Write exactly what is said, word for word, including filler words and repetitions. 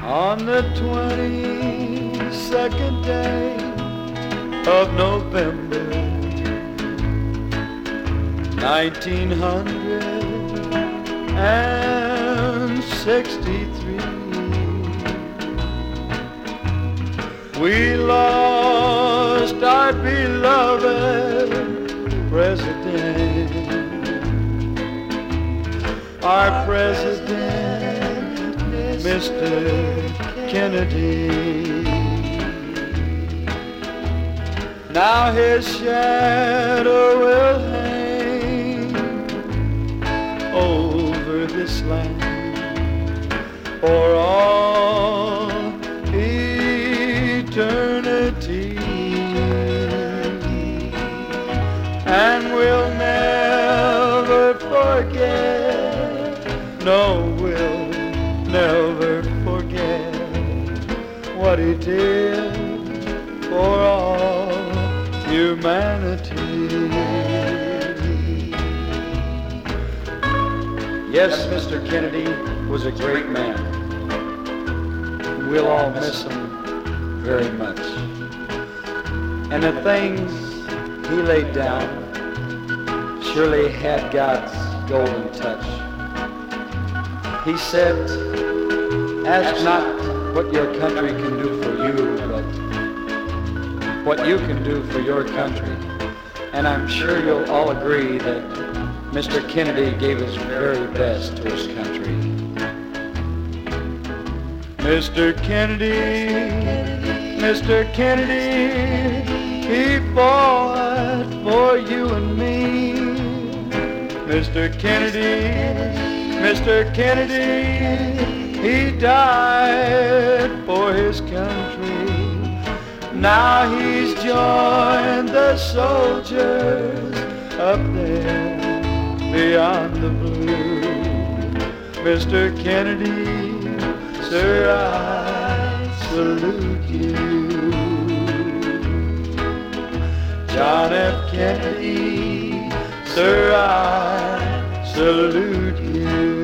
On the twenty-second day of November, nineteen sixty-three, we lost our beloved president, our president, Mister Kennedy. Now his shadow will hang over this land for all eternity, and we'll never forget, no, we'll never forget what he did for all humanity. Yes, Mister Kennedy was a great man. We'll all miss him very much. And the things he laid down surely had God's golden touch. He said, ask not what your country can do for you, but what you can do for your country. And I'm sure you'll all agree that Mister Kennedy gave his very best to his country. Mister Kennedy, Mister Kennedy, he fought for you and me. Mister Kennedy, Mister Kennedy, he died for his country. Now he's joined the soldiers up there beyond the blue. Mister Kennedy, sir, I salute you. John F. Kennedy, sir, I salute you.